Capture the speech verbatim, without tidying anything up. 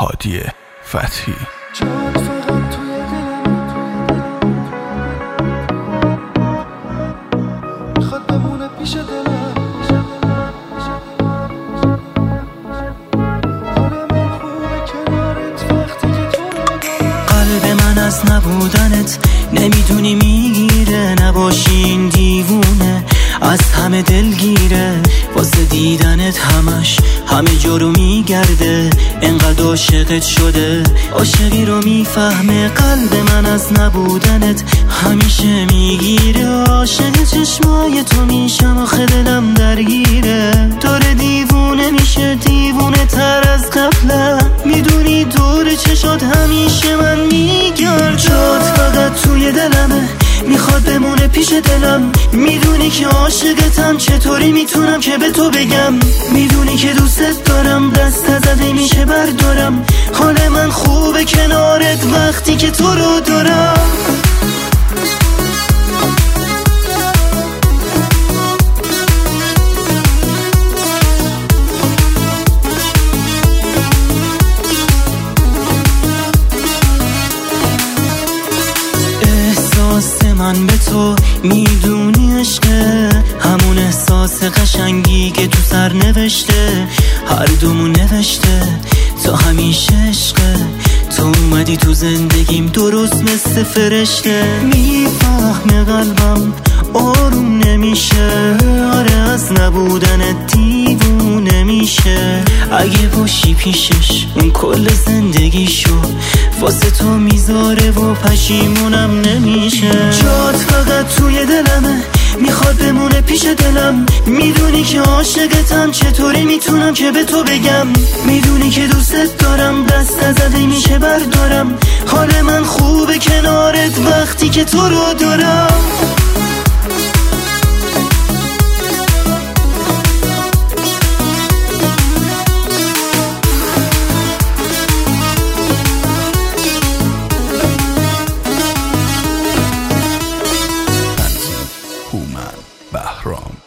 هادی فتحی. قلب من از نبودنت نمیدونی میگیره، نباشین دیوونه از همه دلگیره، واسه دیدنت همش همه جا رو میگرده، انقدر عاشقت شده عاشقی رو میفهمه. قلب من از نبودنت همیشه میگیره، عاشق چشمای تو میشم آخه دلم درگیره، داره دیوونه میشه دیوونه تر از قبلم، میدونی دور چشات همیشه من میگرد، جات فقط توی دلمه میخواد بمونه پیش دلم، میدونی که عاشقتم چطوری میتونم که به تو بگم، میدونی که دوستت دارم دست ازت میشه بردارم، حال من خوبه کنارت وقتی که تو رو دارم. احساس من به تو میدونی عشقه، همون احساس قشنگی که تو سر نوشته، هر دومون نوشته تو همیشه عشقه، تو اومدی تو زندگیم درست مثل فرشته، میفهمه قلبم آروم نمیشه، آره از نبودن دیوونه میشه، اگه باشی پیشش اون کل زندگیشو واسه تو میذاره و پشیمونم نمیشه، جات فقط توی دلمه میخواد بمونه پیش دلم، میدونی که عاشقتم چطوری میتونم که به تو بگم، میدونی که دوستت دارم دست ازت میشه بردارم، حال من خوبه کنارت وقتی که تو رو دارم. هومن بهرام.